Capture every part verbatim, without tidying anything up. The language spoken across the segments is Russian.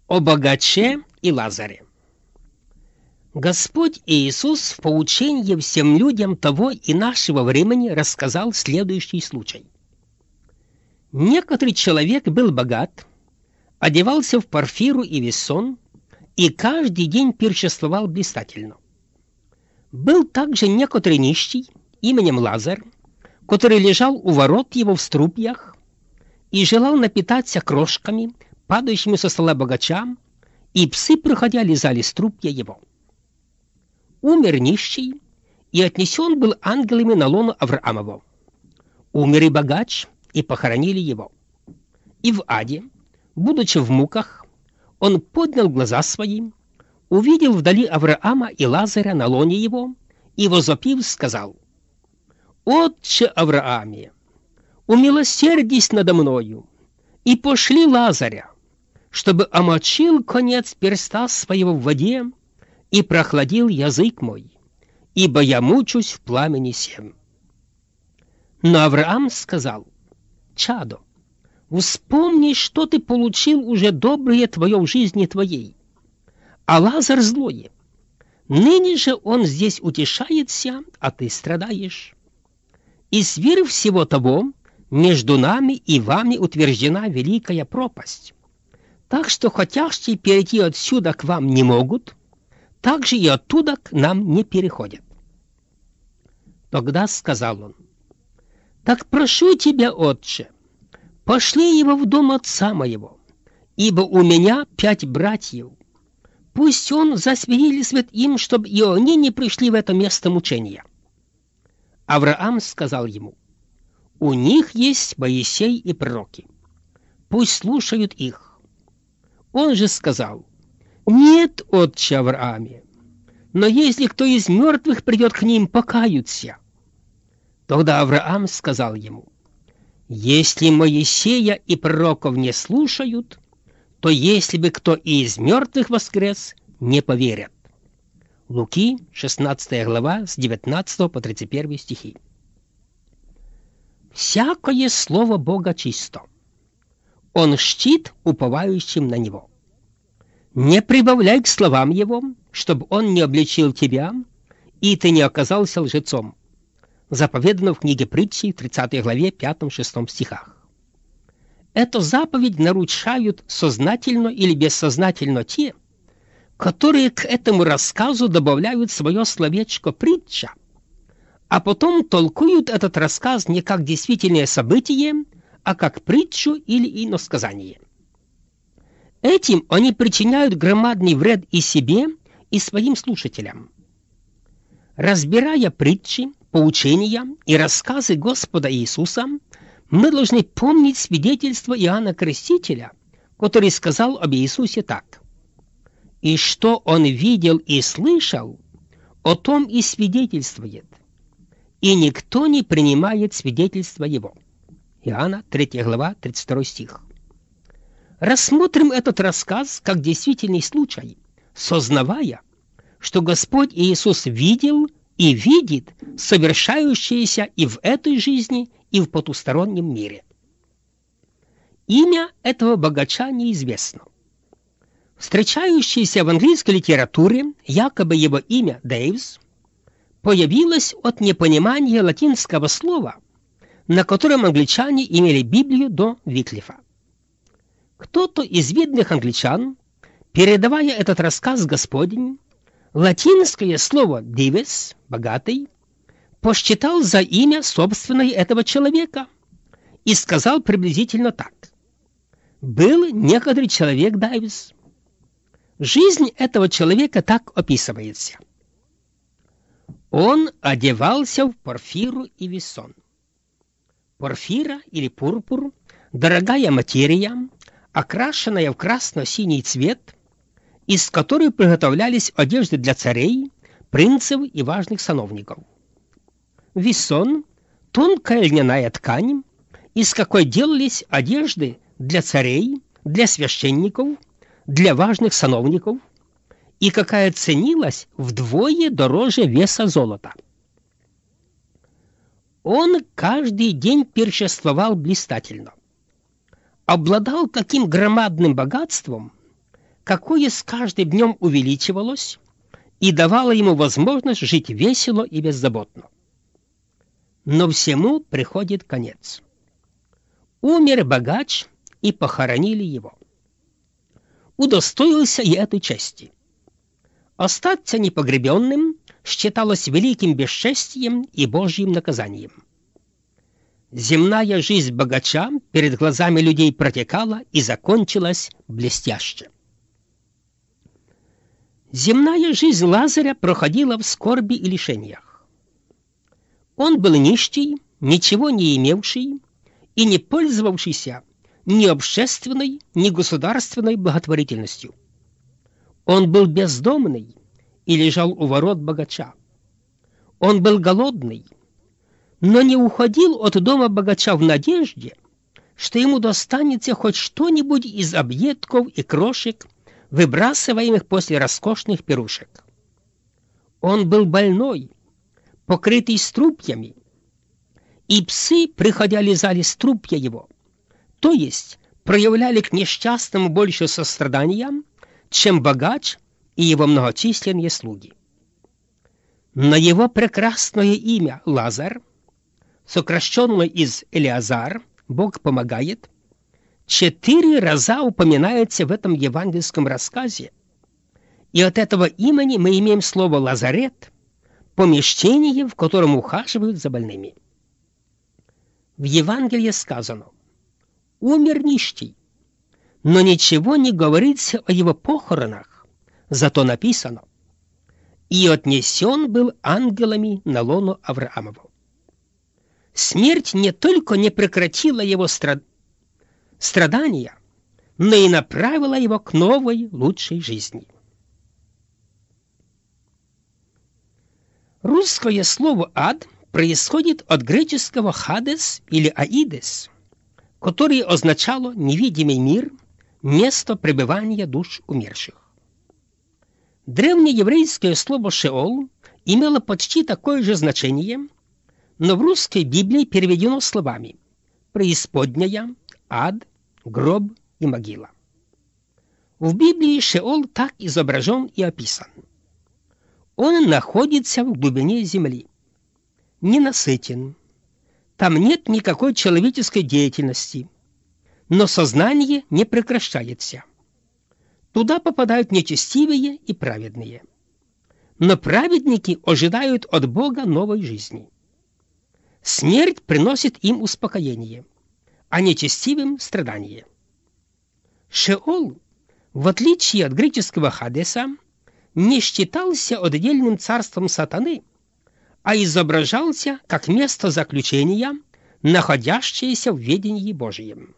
О богаче и Лазаре. Господь Иисус в поучении всем людям того и нашего времени рассказал следующий случай. Некоторый человек был богат, одевался в парфиру и вессон и каждый день пиршествовал блистательно. Был также некоторый нищий именем Лазар, который лежал у ворот его в струпьях и желал напитаться крошками, падающими со стола богача, и псы, проходя, лизали струпья его. Умер нищий, и отнесен был ангелами на лоно Авраамово. Умер и богач, и похоронили его. И в аде, будучи в муках, он поднял глаза свои, увидел вдали Авраама и Лазаря на лоне его, и, возопив, сказал: «Отче Аврааме, умилосердись надо мною, и пошли Лазаря, чтобы омочил конец перста своего в воде и прохладил язык мой, ибо я мучусь в пламени сем». Но Авраам сказал: «Чадо, вспомни, что ты получил уже доброе твое в жизни твоей, а Лазар злое. Ныне же он здесь утешается, а ты страдаешь. И сверх всего того, между нами и вами утверждена великая пропасть. Так что хотящие перейти отсюда к вам не могут, так же и оттуда к нам не переходят». Тогда сказал он: «Так прошу тебя, отче, пошли его в дом отца моего, ибо у меня пять братьев. Пусть он засвидетельствует им, чтобы и они не пришли в это место мучения». Авраам сказал ему: «У них есть Моисей и пророки. Пусть слушают их». Он же сказал: «Нет, отче Аврааме, но если кто из мертвых придет к ним, покаются». Тогда Авраам сказал ему: «Если Моисея и пророков не слушают, то если бы кто и из мертвых воскрес, не поверят». Луки, шестнадцатая глава, с девятнадцатого по тридцать первый стихи. «Всякое слово Бога чисто. Он щит уповающим на Него. Не прибавляй к словам Его, чтобы Он не обличил тебя, и ты не оказался лжецом». Заповедано в книге Притчи, тридцатой главе, пятом-шестом стихах. Эту заповедь нарушают сознательно или бессознательно те, которые к этому рассказу добавляют свое словечко «притча», а потом толкуют этот рассказ не как действительное событие, а как притчу или иносказание. Этим они причиняют громадный вред и себе, и своим слушателям. Разбирая притчи, поучения и рассказы Господа Иисуса, мы должны помнить свидетельство Иоанна Крестителя, который сказал об Иисусе так: «И что он видел и слышал, о том и свидетельствует, и никто не принимает свидетельства его». Иоанна, третья глава, тридцать второй стих. Рассмотрим этот рассказ как действительный случай, сознавая, что Господь Иисус видел и видит совершающееся и в этой жизни, и в потустороннем мире. Имя этого богача неизвестно. Встречающееся в английской литературе якобы его имя Дейвс появилось от непонимания латинского слова, на котором англичане имели Библию до Виклифа. Кто-то из видных англичан, передавая этот рассказ Господень, латинское слово «дивес» — «богатый» посчитал за имя собственное этого человека и сказал приблизительно так: «Был некоторый человек Дайвис». Жизнь этого человека так описывается: он одевался в порфиру и вессон. Порфира или пурпур — дорогая материя, окрашенная в красно-синий цвет, из которой приготовлялись одежды для царей, принцев и важных сановников. Вессон — тонкая льняная ткань, из какой делались одежды для царей, для священников, для важных сановников, и какая ценилась вдвое дороже веса золота. Он каждый день пиршествовал блистательно. Обладал таким громадным богатством, какое с каждым днем увеличивалось и давало ему возможность жить весело и беззаботно. Но всему приходит конец. Умер богач, и похоронили его. Удостоился и этой чести. Остаться непогребенным считалось великим бесчестием и Божьим наказанием. Земная жизнь богача перед глазами людей протекала и закончилась блестяще. Земная жизнь Лазаря проходила в скорби и лишениях. Он был нищий, ничего не имевший и не пользовавшийся ни общественной, ни государственной благотворительностью. Он был бездомный и лежал у ворот богача. Он был голодный, но не уходил от дома богача в надежде, что ему достанется хоть что-нибудь из объедков и крошек, выбрасываемых после роскошных пирушек. Он был больной, покрытый струпьями, и псы, приходя, лизали струпья его, то есть проявляли к несчастному больше сострадания, чем богач и его многочисленные слуги. На его прекрасное имя Лазарь, сокращенное из Элиазар, Бог помогает, четыре раза упоминается в этом евангельском рассказе, и от этого имени мы имеем слово «лазарет», помещение, в котором ухаживают за больными. В Евангелии сказано: «Умер нищий», но ничего не говорится о его похоронах, зато написано: «И отнесен был ангелами на лоно Авраамову». Смерть не только не прекратила его страд... страдания, но и направила его к новой, лучшей жизни. Русское слово «ад» происходит от греческого «хадес» или «аидес», которое означало невидимый мир, место пребывания душ умерших. Древнееврейское слово «шеол» имело почти такое же значение, но в русской Библии переведено словами «преисподняя», «ад», «гроб» и «могила». В Библии Шеол так изображен и описан. Он находится в глубине земли, ненасытен, там нет никакой человеческой деятельности, но сознание не прекращается. Туда попадают нечестивые и праведные. Но праведники ожидают от Бога новой жизни. Смерть приносит им успокоение, а нечестивым — страдание. Шеол, в отличие от греческого Хадеса, не считался отдельным царством сатаны, а изображался как место заключения, находящееся в ведении Божьем.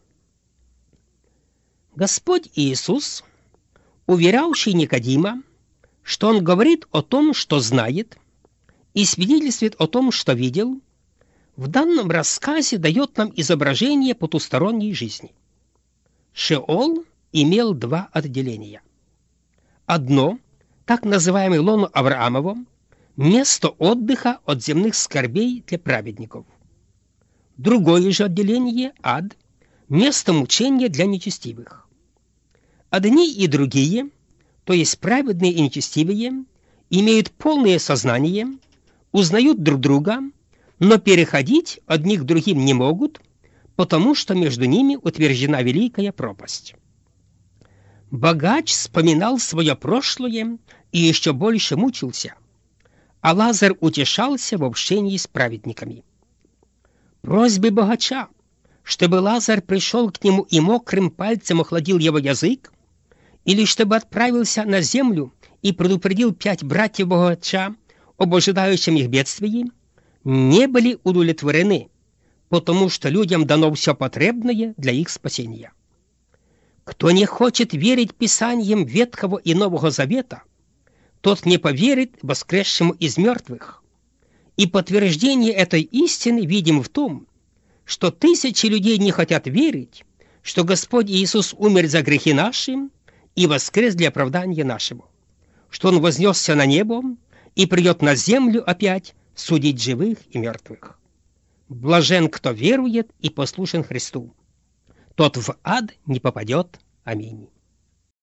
Господь Иисус, уверявший Никодима, что Он говорит о том, что знает, и свидетельствует о том, что видел, в данном рассказе дает нам изображение потусторонней жизни. Шеол имел два отделения. Одно, так называемое лоно Авраамово, место отдыха от земных скорбей для праведников. Другое же отделение — ад, место мучения для нечестивых. Одни и другие, то есть праведные и нечестивые, имеют полное сознание, узнают друг друга, но переходить одних к другим не могут, потому что между ними утверждена великая пропасть. Богач вспоминал свое прошлое и еще больше мучился, а Лазарь утешался в общении с праведниками. Просьбы богача, чтобы Лазарь пришел к нему и мокрым пальцем охладил его язык, или чтобы отправился на землю и предупредил пять братьев богача об ожидающем их бедствии, не были удовлетворены, потому что людям дано все потребное для их спасения. Кто не хочет верить Писаниям Ветхого и Нового Завета, тот не поверит воскресшему из мертвых. И подтверждение этой истины видим в том, что тысячи людей не хотят верить, что Господь Иисус умер за грехи наши и воскрес для оправдания нашего, что Он вознесся на небо и придет на землю опять судить живых и мертвых. Блажен, кто верует и послушен Христу. Тот в ад не попадет. Аминь.